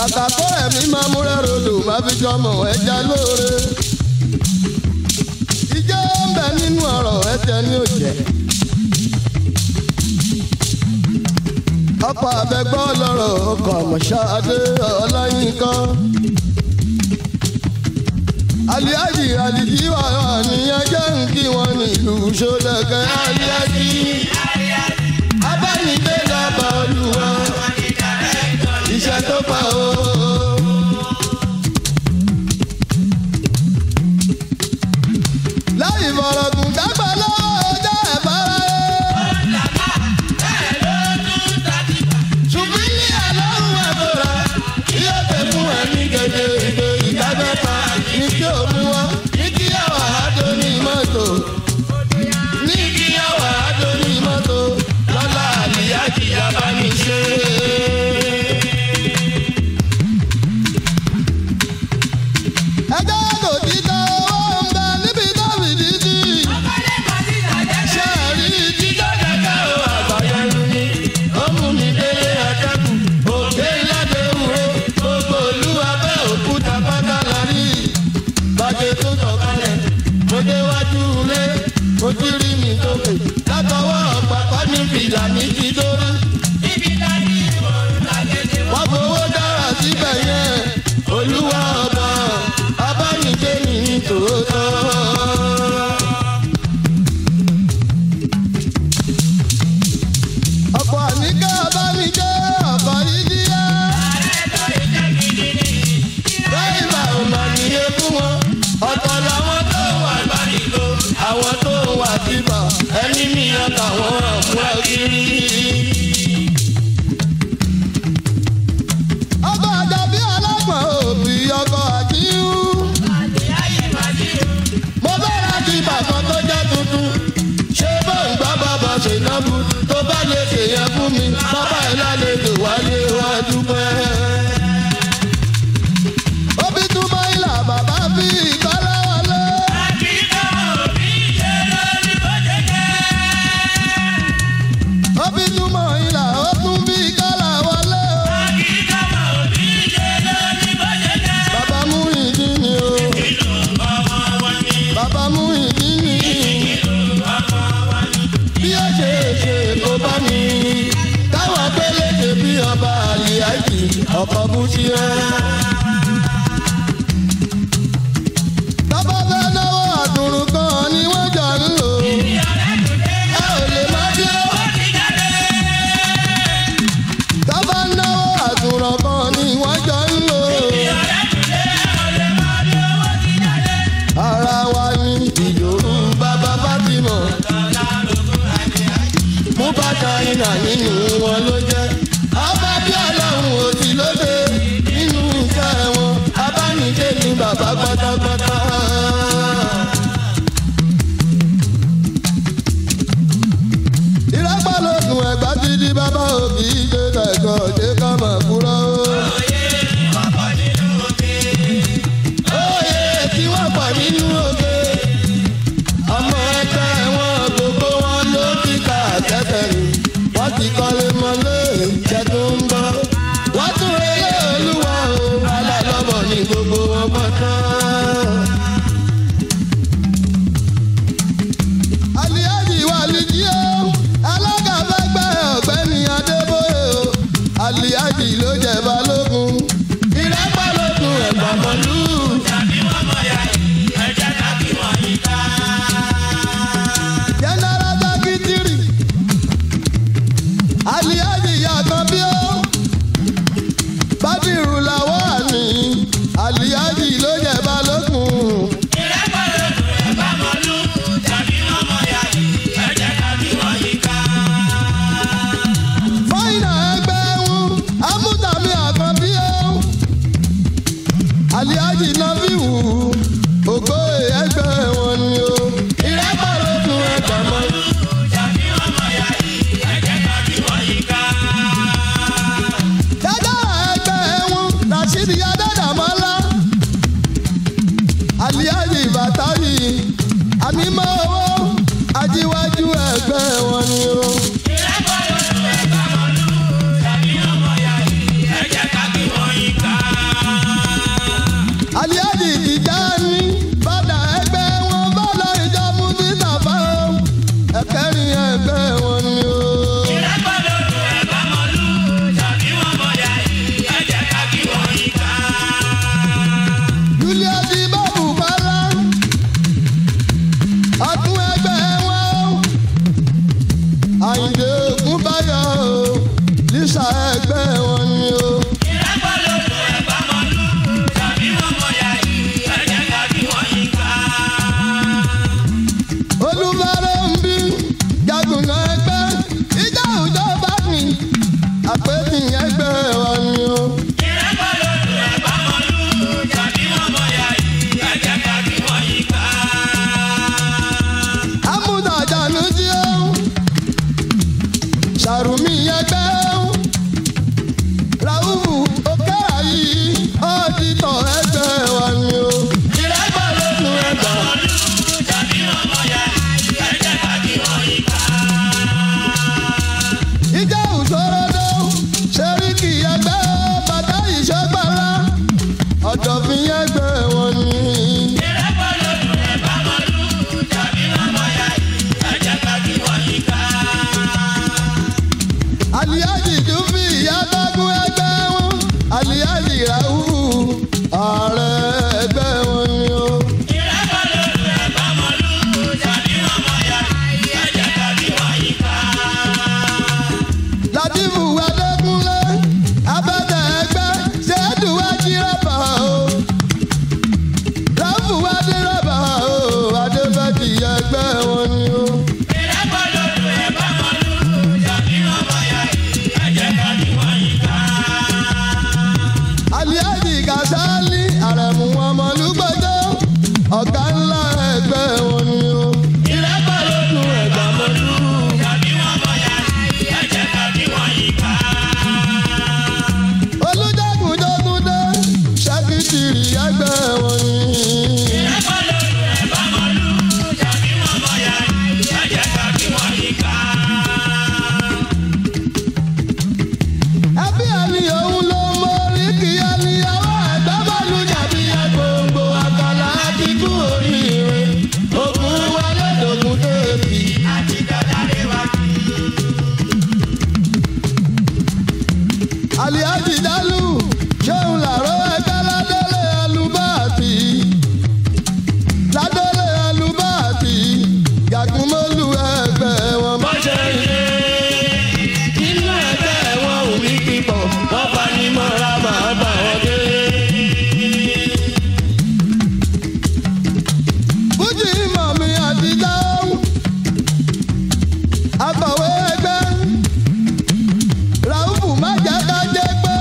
kàkà kó ẹ̀mí máa múrẹ́ rodò máa fi jọmọ ẹja lóore. ìjẹ́ ń bẹ nínú ọ̀rọ̀ ẹ̀jẹ̀ ní òjẹ́. ọkọ̀ àbẹ̀gbọ́ lọ́rọ̀ ọkọ̀ àmọ̀ṣáadé ọláyínká. aliaji alijiwa nìyẹn jẹ́ ń kí wọn nílùú Ṣódẹkẹ. aliaji abánidé lọ́ba olúwa iṣẹ́ tó pa o. láì fọ̀rọ̀gùn dágbà lọ́wọ́ ọjọ́ ẹ̀fọ́ra ṣùgbọ́n ní àlọ́run ẹ̀fọ́ra yóò tẹ̀ fún ẹ̀mí gèdè ìgbè ìdájọ́ta ní kí o mú wọn ní kí ọ̀wà àdó ní mọ́tò ní kí ọ̀wà àdó ní mọ́tò lọ́la àlìyájì abániṣe. Ojúrí mi tókè látọwọ́ ọ̀pàpá ní fìlà ní ti dórí. Wọ́n fowó dára síbẹ̀ yẹn, Olúwa ọba abánijé mi ní tòótọ́. Ọ̀pọ̀ àníkẹ́ abánijé ọ̀pọ̀ yìí díẹ̀. Dráìvà ò mà níye fún wọn, ọ̀tọ̀ làwọn tó wà gbàdìgbò, àwọn tó wà bíbà ẹni mìíràn táwọn ọ̀pọ̀ kiri. ọkọ̀ àjàbí alágbọ̀n òbí ọkọ̀ àjíhù. mo bára kí bàkan tó jẹ́ tuntun. ṣé bó ń gbá bàbá ṣèlọ́bù tó bá lè ṣèyẹn fún mi bàbá ẹ̀ lálejò wálé wá dúpẹ́. òbí túbọ̀ ìlà bàbá fi ìkọ́lá wọlé. òbí túmọ̀ ìlà ó tún bí kọ́là wọlé o. bàbá mú ìdí ni o. bàbá mú ìdí ni. bí ó ṣe ṣe kó bá mi. káwọn pélékè bí ọba àlìyájì ọkọ̀ bú sí ẹ. bàbá fẹ́ náwó àdùrù kan ni wọ́n jọ ń lò. ẹ ò lè má dé o. Tọ́ba náwó àtúrọ̀ kan ni wọ́n jọ ń lò. Ara wa ni ìyòrú bàbá Fátímọ̀. Mú bàtà iná nínú wọn ló jẹ́. Ọba bí Ọlọ́run òsì lóde nínú iṣẹ́ wọn. Abánijé ni bàbá pátápátá. Ìrẹ́pọ̀ lóògùn ẹ̀gbá ti di bàbá òbí ṣe kẹ̀kọ́ ṣe ká máa kúrò. Oyè tí wọ́n pọ̀ nínú oge. ọmọ ẹgbẹ́ wọn gbogbo wọn ló ti kà tẹ́tẹ̀ rí. wọ́n ti kọ́lé mọ́lé ìjẹ́ tó ń bọ̀. wọ́n tún relé Olúwa o. alálọ́bọ̀ ní gbogbo wọn pátá. Aliaji wà lìjí o. alága fẹ́gbẹ́ ọ̀gbẹ́ni Adébóyè o. ẹgbẹ́ wọn ni o. ìrẹ́pọ̀ lójú ẹ̀bá mọ́lú tàbí wọn bọ̀yà yìí ẹ jẹ́ ká kí wọ́n yí ká. Julius Babu Bala ọdún ẹgbẹ́ wọn Àyìndé Ògúnbáyọ̀ Lísà ẹgbẹ́ wọn ni o. ìrẹ́pọ̀ lójú ẹ̀bá mọ́lú tàbí wọn bọ̀yà yìí ẹ jẹ́ ká kí wọ́n yí ká. Olúmọ̀rẹ́ ń bí jagunà ẹgbẹ́ ìjà òjò bá mi àpètì ẹgbẹ́ wọn ni o. ìrẹ́pọ̀ lójú ẹ̀bá mọ́lú tàbí wọn bọ̀yà yìí ẹ jẹ́ ká kí wọ́n yí ká. Amúdàjànú tí ó Ṣàrùmí ẹgbẹ́ Ràúfù òkè àyí ọ́dítọ̀ ẹgbẹ́ wọn ni o. ìrẹ́pọ̀ lójú ẹ̀bá mọ́lú tàbí wọn bọ̀yà yìí ẹ jẹ́ ká kí wọ́n yí ká. Ìjà òṣòrodo Ṣẹ́ríkì ẹgbẹ́ bàtà ìṣẹ́gbàrá Ọ̀dọ̀fin ẹgbẹ́ wọn ni. ìrẹ́pọ̀ lójú ẹ̀bá mọ́lú tàbí wọn bọ̀yà yìí ẹ jẹ́ ká kí wọ́n yí ká. Àlìyájì Dúfì Yátágún ẹgbẹ́ wọn Àlìyájì Ràúfù ààrẹ ẹgbẹ́ wọn ni o. ìrẹ́pọ̀ lójú ẹ̀bá mọ́lú tàbí wọn bọ̀yà yìí ẹ jẹ́ ká kí wọ́n yí ká. Látìfù Adékúnlé abẹ́tẹ̀ ẹgbẹ́ ṣẹ́dù ajírẹ́bà o. Ràúfù adírẹ́bà o Adébẹ́tì ẹgbẹ́ wọn ni o. ìrẹ́pọ̀ lójú ẹ̀bá mọ́lú tàbí wọn bọ̀yà yìí ẹ jẹ́ ká kí wọ́n yí ká. Àlìyájì Kàsálí Àrẹ̀mú Ọmọlúgbọ́jọ́ ọ̀gá ńlá ẹgbẹ́ wọn ni o. ìrẹ́pọ̀ lójú ẹ̀bá mọ́lú tàbí wọn bọ̀yà yìí ẹ jẹ́ ká kí wọ́n yí ká. Olùjagun Jógúndé Ṣẹ́kítìrì ẹgbẹ́ wọn ni. ìrẹ́pọ̀ lójú ẹ̀bá mọ́lú tàbí wọn bọ̀yà yìí ẹ jẹ́ ká kí wọ́n yí ká. Ẹbí ẹni òun ló mórí kí ẹni ọwọ́ ẹgbẹ́ bọ́ọ̀lù jàbí gbogbo àkàlà àti kú oríire. Ògùn wọlé dògùn déèbì. àti dọ́là lè wá kí. Àlìyájì Jálù ṣéun làró ẹgbẹ́ ládélé ẹlúbàtì. Ládélé ẹlúbàtì Yàgùnmọ́lù ẹgbẹ́ wọn bá ṣe ń ṣe. nínú ẹgbẹ́ wọn ò ní pípọ̀ wọ́n bá ní mọ́ra máa bá wọn dé. Fújì mọ̀mí àtijọ́ akọ̀wé ẹgbẹ́ Ràúfù májàkájẹ́ pé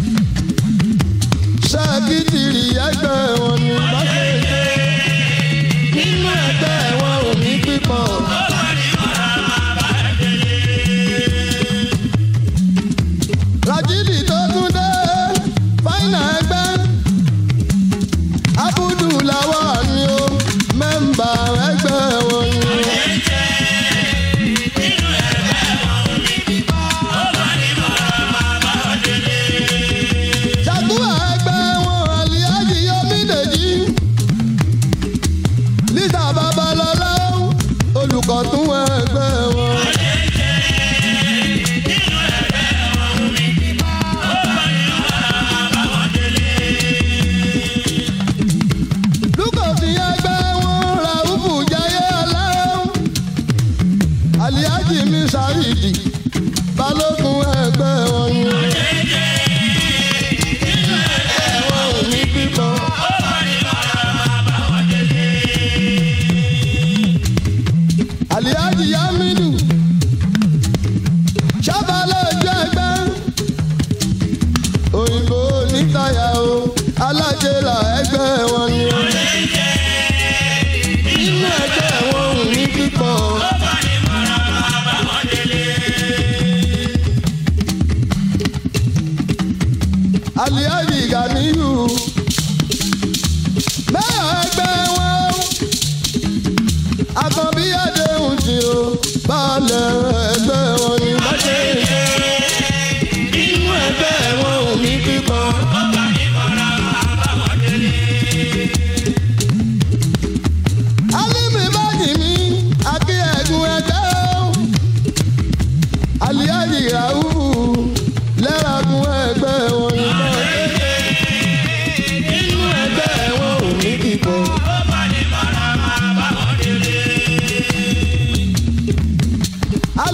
Ṣẹ́kítìrì ẹgbẹ́ wọn ni bá ṣe ṣe. nínú ẹgbẹ́ wọn ò ní pípọ̀ wọ́n bá ní mọ́ra máa bá wọn dé. Ràjídì tó tún dé fáìnà ẹgbẹ́ Abudu làwọn ni ó mẹ́mbà ẹgbẹ́ wọn ni. nínú ẹgbẹ́ wọn ò ní pípọ̀ wọ́n bá ní mọ́ra máa bá wọn dé. Ṣàkúrà ẹgbẹ́ wọn Àlìyájì Yomídèjì Lísà Babalọ́lá olùkọ́tún ẹgbẹ́ wọn. nínú ẹgbẹ́ wọn ò ní pípọ̀ wọ́n bá ní mọ́ra máa bá wọn dé. Lúkọ̀sí ẹgbẹ́ wọn Ràúfù Jayé Ọlọ́run Àlìyájì mi Ṣàyídì Balógun ẹgbẹ́ wọn ni. nínú ẹgbẹ́ wọn ò ní pípọ̀ wọ́n bá ní mọ́ra máa bá wọn dé. Àlìyájì Yámínù Ṣábàlẹ̀ ojú ẹgbẹ́ òyìnbó onítàyà o alájẹlà ẹgbẹ́ wọn ni. nínú ẹgbẹ́ wọn ò ní pípọ̀ wọ́n bá ní mọ́ra máa bá wọn dé. Àlìyájì Gàníyù mẹ́ọ̀ ẹgbẹ́ wọn Àkànbí Adéhùn tí o balẹ̀ ẹgbẹ́ wọn ni bá ṣe ń ṣe. nínú ẹgbẹ́ wọn ò ní pípọ̀ wọ́n bá ní mọ́ra máa bá wọn dé. Alímì bájì mi àti ẹ̀gùn ẹgbẹ́ o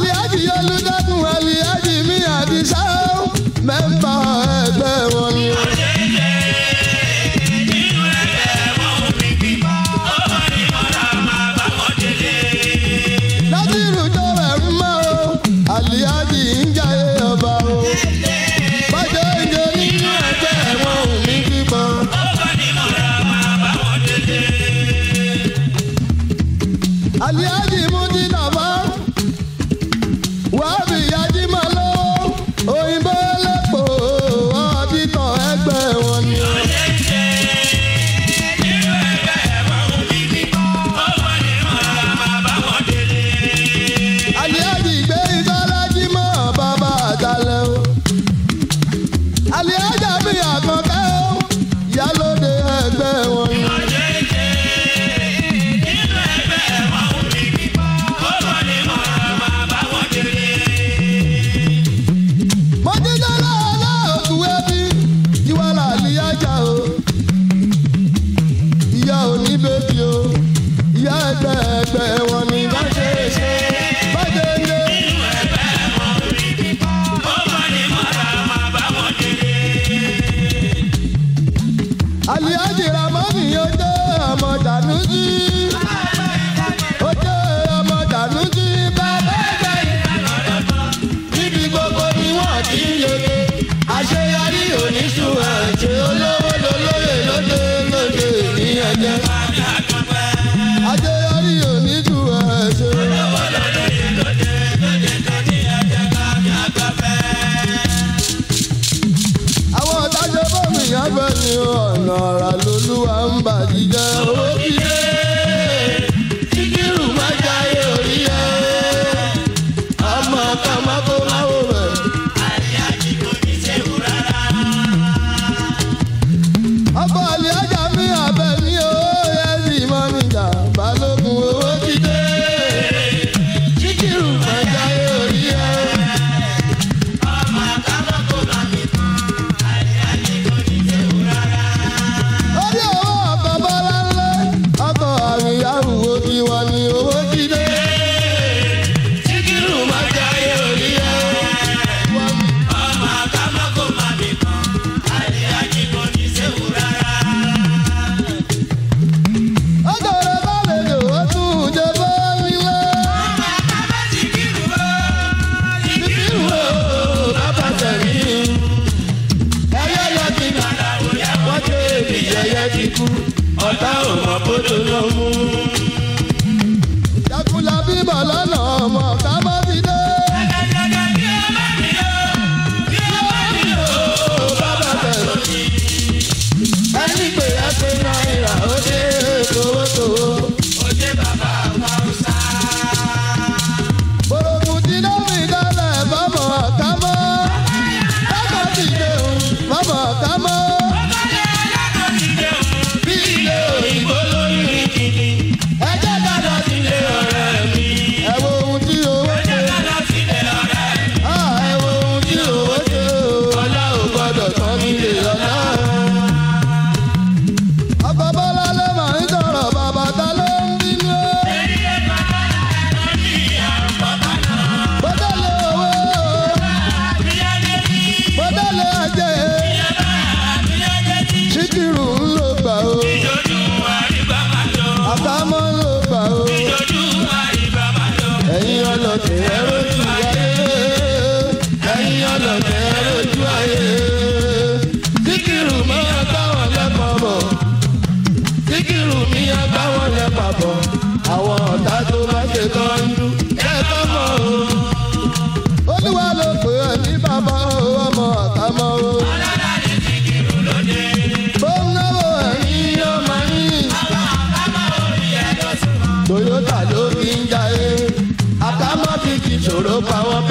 Aliaji Olúdákun Aliaji mi Àdìsá mẹ́mbà ẹgbẹ́ wọn ni. Násìrù tó rẹ̀ ń mọ́ o Aliaji ń jayé ọba o. Bájọ́ ìjọ nínú ẹgbẹ́ wọn ò ní kíkọ́. Aliaji Mújínàbá wàbí yájí máa lọ́wọ́ òyìnbó lẹ́pọ̀ ọ̀dítọ̀ ẹgbẹ́ wọn ni. Aliaji gbé ìtọ́lájí mọ́ bàbá àjálẹ̀ o. Aliaja mi àkànkẹ́ o ìyálóde ẹgbẹ́ wọn ni. Ẹgbẹ́ wọn ni bá ṣe ṣe bá ṣe ń lé. Aliaji Ramani ó jẹ́ ọmọ Dànújí. Ó jẹ́ ọmọ Dànújí bàbá ẹgbẹ́ ìlànà. Níbi gbogbo ni wọ́n ti ń yege. Àṣeyọrí oníṣùn ẹ̀jẹ̀ olówó lólóyè lóde lóde ní ẹ̀jẹ̀. Àṣeyọrí oníṣù ẹ̀ṣẹ̀. Olówó lóde lóde lóde tó ní ẹ̀jẹ̀ káàmì àgbàfẹ́. Àwọn ọ̀dájọ́ bọ́ọ̀mù yẹn fẹ́ ni ọ̀nà ọ̀rà lolúwa ń bàjíjẹ́ owó kílé. Síkírù má jáyé orí ẹ̀. Ọmọ kan má kó má wò rẹ̀. Aliaji kò ní ṣéwù rárá. Ọkọ̀ Aliaja mi àbẹ̀ ní o. Mọ́nìjà balógun owó kídé. Síkírù má jáyé orí ẹ̀. Ọmọ àkàbọ̀ kò má mi kàn. Aliaji kò ní ṣéwù rárá. Orí owó ọkọ̀ bọ́lá ńlẹ̀. Ọkọ̀ àríyáwó ti wà ní owó kídé. Síkírù má jáyé orí ẹ̀. Ọmọ àkàbọ̀ kò má mi kàn. Aliaji kò ní ṣéwù rárá. Ọ̀tá ò mọ̀ bó tó lọ mú. Jagunla bíbọ̀ lọ́nà ọmọ ká má fi dé. Jagajaga kí ó má mi lò, kí ó má mi lò, bàbá bẹ̀rù mi. Ẹni pé ẹsẹ̀ náírà ó dé tòwótòwó. Ó dé bàbá Fáwùsà. Bòròkù tí ló fi dálẹ̀ bọ́mọ̀ ká mọ́. Bàbá ti dẹ̀hùn bọ́mọ̀ ká mọ́. Òyìnbó lórí kìíní. Ẹ jẹ́ ká lọ sílé ọ̀rẹ́ mi. Ẹ wo ohun tí owó ṣe. Ẹ jẹ́ ká lọ sílé ọ̀rẹ́ mi. Ẹ wo ohun tí owó ṣe. Ọlá ò gbọ́dọ̀ tán nílé ọlá. Ọkọ̀ Bọ́lá ló máa ń sọ̀rọ̀ bàbá ta ló ń bínú. Èyí ẹ̀ bàbá ẹ̀rọ ní ìyàrá bàbá náà. Bọ́dọ̀lé owó. Àbíyájẹ́ bí. Bọ́dọ̀lé ajé. Síkírù ń lò gbà o. Àkámọ́ ló gbà o. Ẹ̀yin ọlọ́tẹ̀ ẹ rojú ayé. Ẹ̀yin ọlọ́tẹ̀ ẹ rojú ayé. Síkírù mi agbáwọn lẹ́kọ̀ọ́ bọ̀. Síkírù mi agbáwọn lẹ́kọ̀ọ́ bọ̀. Àwọn ọ̀tá tó bá ṣe tọ́jú ẹ̀kọ́ mọ̀ o. Olúwa ló pè é ní bàbá o, ọmọ àkámọ́ o. Toyota ló fi ń jayé. Àkámọ́ ti ṣòro pa wọ́n